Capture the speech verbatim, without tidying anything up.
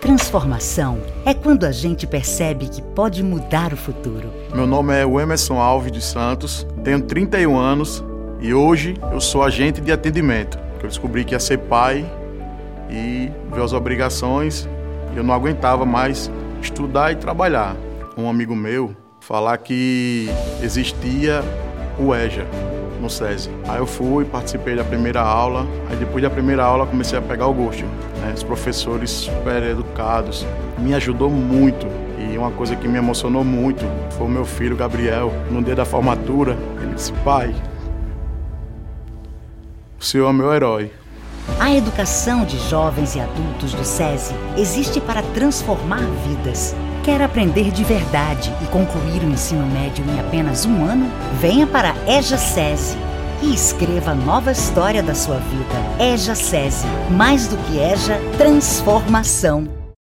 Transformação é quando a gente percebe que pode mudar o futuro. Meu nome é Emerson Alves dos Santos, tenho trinta e um anos e hoje eu sou agente de atendimento. Eu descobri que ia ser pai e ver as obrigações, eu não aguentava mais estudar e trabalhar. Um amigo meu falar que existia o EJA no SESI. Aí eu fui, participei da primeira aula, aí depois da primeira aula comecei a pegar o gosto, né? Os professores super educados, me ajudou muito. E uma coisa que me emocionou muito foi o meu filho Gabriel, no dia da formatura, ele disse: pai, o senhor é meu herói. A educação de jovens e adultos do SESI existe para transformar vidas. Quer aprender de verdade e concluir o ensino médio em apenas um ano? Venha para EJA SESI e escreva a nova história da sua vida. EJA SESI, mais do que EJA, transformação.